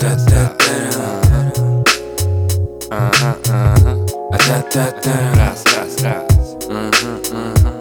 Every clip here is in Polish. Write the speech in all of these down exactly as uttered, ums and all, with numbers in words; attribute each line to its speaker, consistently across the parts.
Speaker 1: Aha, aha. Raz, raz, raz. Mhm, mhm.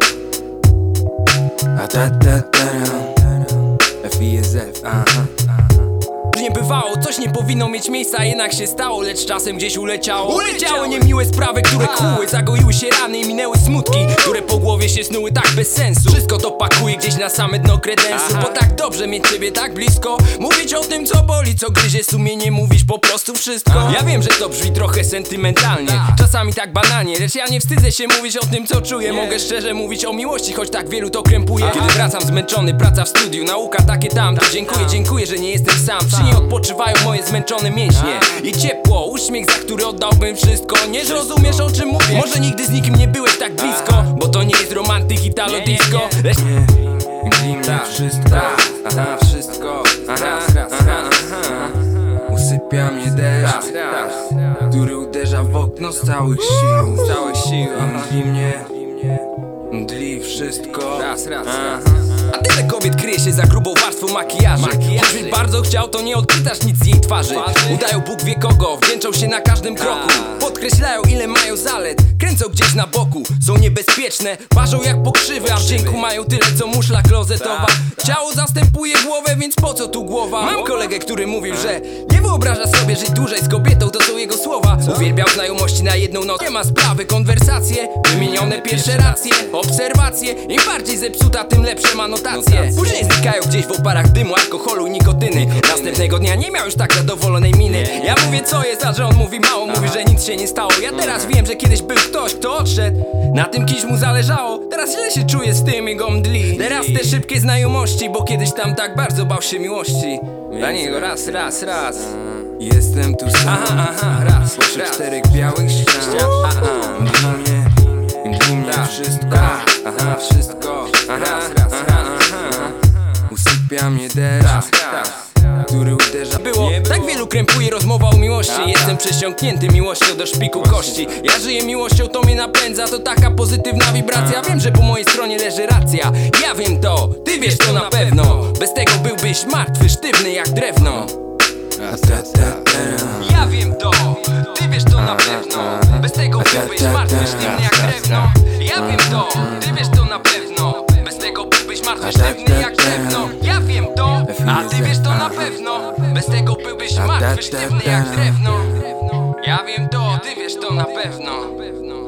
Speaker 1: F I S F, aha.
Speaker 2: Nie bywało, coś nie powinno mieć miejsca, jednak się stało, lecz czasem gdzieś uleciało Uleciały niemiłe sprawy, które kłuły, zagoiły się rany i minęły smutki, które po głowie się snuły tak bez sensu. Wszystko to pakuje gdzieś na same dno kredensu, bo tak dobrze mieć ciebie tak blisko. Mówić o tym, co boli, co gryzie sumienie, mówisz po prostu wszystko. Ja wiem, że to brzmi trochę sentymentalnie, czasami tak banalnie, lecz ja nie wstydzę się mówić o tym, co czuję. Mogę szczerze mówić o miłości, choć tak wielu to krępuje. Kiedy wracam zmęczony, praca w studiu, nauka takie tam, to dziękuję, dziękuję, że nie jestem sam. Przy niej odpoczywają moje zmęczone mięśnie i ciepło, uśmiech, za który oddałbym wszystko. Nie zrozumiesz, o czym mówię, może nigdy z nikim nie byłeś tak blisko, bo to nie jest romantyk italo disco. Lecz
Speaker 1: Mgli mnie wszystko, aha, wszystko, aha, aha, aha. Usypia mnie deszcz, który uderza w okno z całych sił, z całych sił. Mgli mnie, mgli wszystko, raz, raz, raz.
Speaker 2: A tyle kobiet kryje się za grubą warstwą makijażu. Choćbyś bardzo chciał, to nie odczytasz nic z jej twarzy. Udają Bóg wie kogo, wdzięczą się na każdym kroku. Podkreślają ile mają zalet, kręcą gdzieś na boku. Są niebezpieczne, ważą jak pokrzywy, a w dzięku mają tyle co muszla klozetowa. Ciało zastępuje głowę, więc po co tu głowa? Mam kolegę, który mówił, że nie wyobraża sobie żyć dłużej z kobietą, to są jego słowa. Uwielbiał znajomości na jedną noc, nie ma sprawy, konwersacje, wymienione pierwsze racje, obserwacje. Im bardziej zepsuta, tym lepsze ma notacje. Później znikają gdzieś w oparach dymu, alkoholu i nikotyny. Następnego dnia nie miał już tak zadowolonej miny. Ja mówię co jest, a że on mówi mało, mówi, że nic się nie stało. Ja teraz wiem, że kiedyś był ktoś, kto odszedł, na tym kimś mu zależało. Teraz źle się czuję z tym jego mdli. Teraz te szybkie znajomości, bo kiedyś tam tak bardzo bał się miłości. Dla niego raz, raz, raz.
Speaker 1: Jestem tu sam,
Speaker 2: Aha, aha, raz,
Speaker 1: pośród
Speaker 2: raz.
Speaker 1: czterech białych ścian. Mgli mnie, mgli mnie wszystko, aha, wszystko, raz, raz, aha. Usypia mnie deszcz, który uderza.
Speaker 2: Było tak wielu krępuje rozmowa o miłości. Jestem przesiąknięty miłością do szpiku kości. Ja żyję miłością, to mnie napędza, to taka pozytywna wibracja. Wiem, że po mojej stronie leży racja. Ja wiem to, ty wiesz to na pewno. Bez tego byłbyś martwy, sztywny jak drewno. Ja wiem to, ty wiesz to na pewno. Bez tego byłbyś martwy, sztywny jak drewno. Ja wiem to, ty wiesz to na pewno. Bez tego byłbyś martwy, sztywny jak drewno. Ja wiem to, a ty wiesz to na pewno. Bez tego byłbyś martwy, sztywny jak drewno. Ja wiem to, ty wiesz to na pewno.